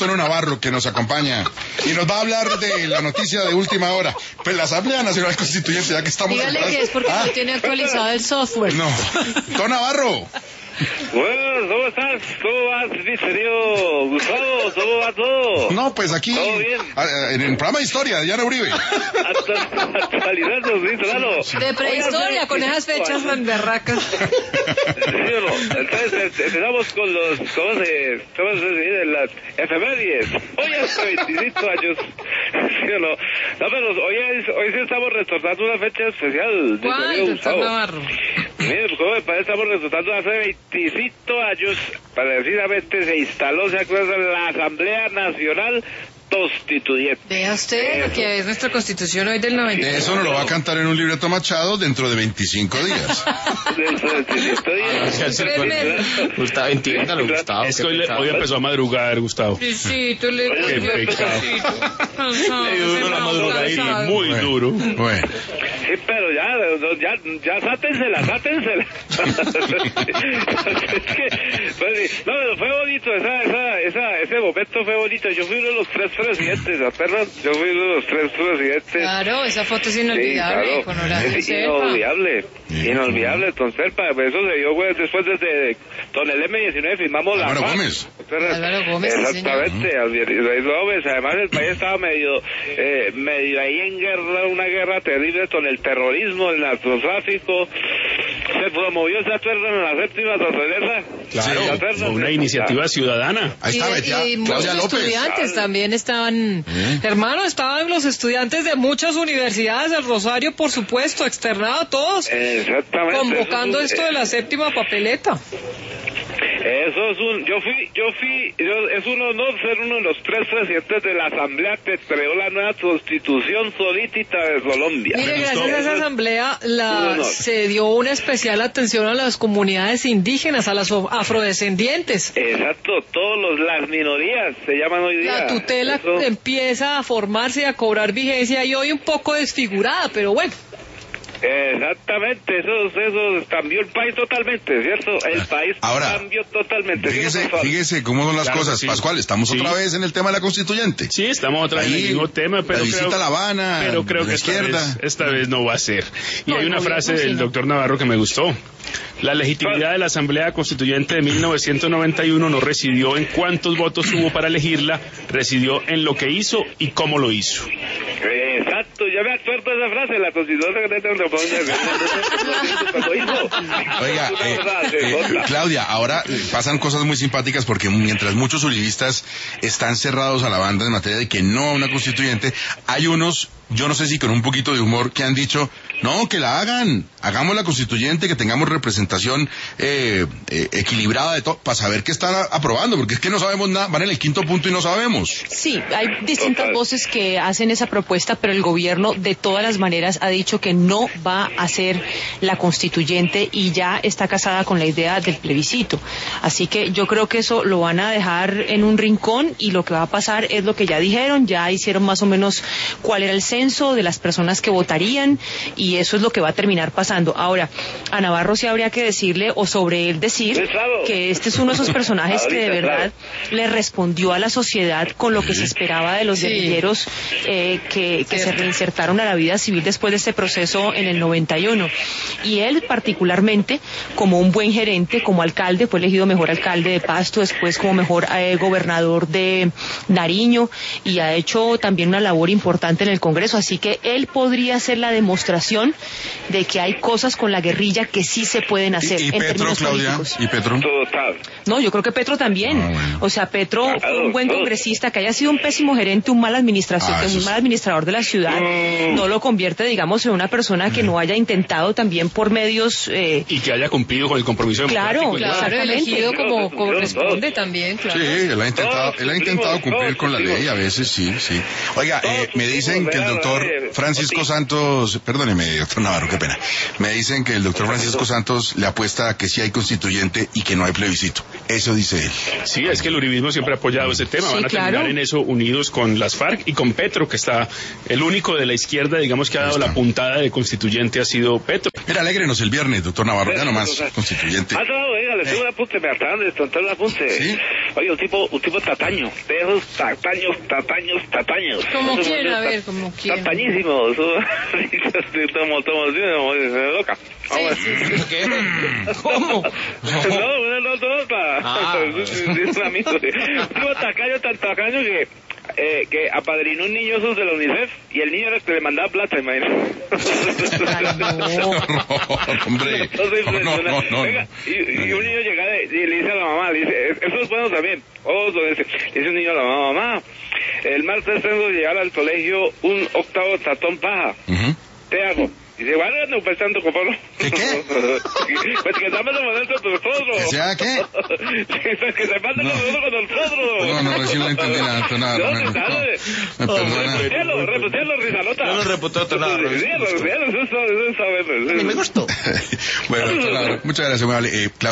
Antonio Navarro, que nos acompaña y nos va a hablar de la noticia de última hora. Pues la Asamblea Nacional Constituyente, ya que estamos... Dígale que es porque no tiene actualizado el software. No. Don Navarro. Bueno, ¿cómo estás? ¿Cómo vas, mi querido Gustavo? ¿Cómo va todo? No, pues aquí, ¿Todo bien? en el programa de Historia de Diana Uribe. Actualizando, sí, claro. De prehistoria, con esas fechas tan berracas. ¿Sí o no? Entonces, empezamos con los, ¿cómo se dice? Las efemérides. Hoy hace 25 años, ¿sí o no? No, pero hoy sí estamos retornando una fecha especial. ¿Cuál, doctor Navarro? Mire, ¿cómo me parece? Estamos retornando hace 25 años, precisamente se instaló, ¿se acuerdan? La Asamblea Nacional Constituyente. Vea usted lo que es nuestra Constitución hoy del 90. Eso nos lo va a cantar en un libreto Machado dentro de 25 días. Dentro de 25 días. Gustavo, entiéndalo, Gustavo. Es que hoy empezó a madrugar, Gustavo. Sí, tú le... Qué pecado. Le dio duro la madrugadita, muy duro. Bueno. Sí, pero ya sátensela. Es que, pues, no, pero fue bonito, ese momento fue bonito. Yo fui uno de los 3 presidentes, ¿se acuerdan? Yo fui uno de los 3 presidentes. Claro, esa foto es inolvidable, Sí, claro. con Horacio Es Serpa. inolvidable, don Serpa. Eso se dio, güey, después desde con el M19 firmamos la Álvaro paz. Gómez. Álvaro Gómez, sí, Exactamente, Álvaro Gómez. Además, el país estaba medio ahí en guerra, una guerra terrible con el terrorismo, el narcotráfico. Se promovió, ¿se acuerdan? En la séptima sorpresa. Claro, fue una iniciativa ciudadana. Ahí está, Y muchos Claudia López. estudiantes también estaban, hermano, estaban los estudiantes de muchas universidades del Rosario, por supuesto, externado todos, Exactamente. convocando esto de la séptima papeleta. Eso es es un honor ser uno de los 3 presidentes de la Asamblea que creó la nueva Constitución política de Colombia. Mire, gracias a esa asamblea se dio una especial atención a las comunidades indígenas, a las afrodescendientes. Exacto, las minorías se llaman hoy día. La tutela empieza a formarse y a cobrar vigencia y hoy un poco desfigurada, pero bueno. Exactamente, eso cambió el país totalmente, ¿cierto? El país cambió totalmente. Fíjese cómo son las cosas, sí. Pascual, estamos otra vez en el tema de la constituyente. Sí, estamos otra vez en el mismo tema, pero la visita a La Habana, pero creo de que la izquierda. esta vez no va a ser. Y hay una frase del doctor Navarro que me gustó. La legitimidad de la Asamblea Constituyente de 1991 no residió en cuántos votos hubo para elegirla, residió en lo que hizo y cómo lo hizo. Exacto, yo me acuerdo de esa frase, la Constitución Oiga, Claudia, ahora pasan cosas muy simpáticas porque mientras muchos uribistas están cerrados a la banda en materia de que no a una constituyente, hay unos, yo no sé si con un poquito de humor, que han dicho, no, que la hagamos la constituyente, que tengamos representación equilibrada de todo, para saber qué están aprobando, porque es que no sabemos nada, van en el 5º punto y no sabemos. Sí, hay distintas voces que hacen esa propuesta, pero el gobierno de todas las maneras ha dicho que no va a ser la constituyente y ya está casada con la idea del plebiscito. Así que yo creo que eso lo van a dejar en un rincón y lo que va a pasar es lo que ya dijeron, ya hicieron más o menos cuál era el censo de las personas que votarían y eso es lo que va a terminar pasando. Ahora, a Navarro sí habría que decirle, o sobre él decir, que este es uno de esos personajes que de verdad le respondió a la sociedad con lo que se esperaba de los guerrilleros que se reinsertaron a la vida civil después de este proceso en el 91. Y él particularmente, como un buen gerente, como alcalde, fue elegido mejor alcalde de Pasto, después como mejor gobernador de Nariño y ha hecho también una labor importante en el Congreso, así que él podría ser la demostración de que hay cosas con la guerrilla que sí se pueden hacer. ¿Y en Petro, términos Claudia? políticos. ¿Y Petro? Total. No, yo creo que Petro también. Bueno. O sea, Petro fue un buen congresista, que haya sido un pésimo gerente, un mal administrador de la ciudad, no lo convierte, digamos, en una persona que no haya intentado también por medios... y que haya cumplido con el compromiso democrático. Claro, elegido como corresponde también, claro. Sí, él ha intentado cumplir con la ley, a veces sí. Oiga, me dicen que el doctor Francisco Santos, perdóneme, doctor Navarro, qué pena, me dicen que el doctor Francisco Santos le apuesta a que sí hay constituyente y que no hay plebiscito. Eso dice él. Sí, es que el uribismo siempre ha apoyado ese tema. Sí, van a terminar en eso unidos con las FARC y con Petro, que está el único de la izquierda, digamos, que ha dado la puntada de constituyente ha sido Petro. Mira, alégrenos el viernes, doctor Navarro, ya nomás, constituyente. Dígale, tengo un apunte, me acaban de descontar un apunte. ¿Sí? Oye, un tipo tacaño, de esos tacaños. ¿Como quién? A ver, ¿como quién? Tacañísimos. Tomo, loca. ¿Qué? ¿Cómo? No, es un amigo. Tipo tan tacaño que apadrinó un niño esos de la UNICEF y el niño era el que le mandaba plata, imagínate. Hombre, no. Venga, y un niño llega y le dice a la mamá, le dice, eso es bueno también. Dice un niño a la mamá, el martes tengo que llegar al colegio un octavo tatón paja. ¿Qué hago? Dice, bueno, no pensando como no. ¿Qué? Pues que estamos en momento con nosotros. ¿Que sea qué? Que se manden con nosotros. No, recién no entendí nada. Me perdona. Reputielo, Rizalota. No lo reputó nada. Sí, eso me gustó. Bueno, muchas gracias, muy amable.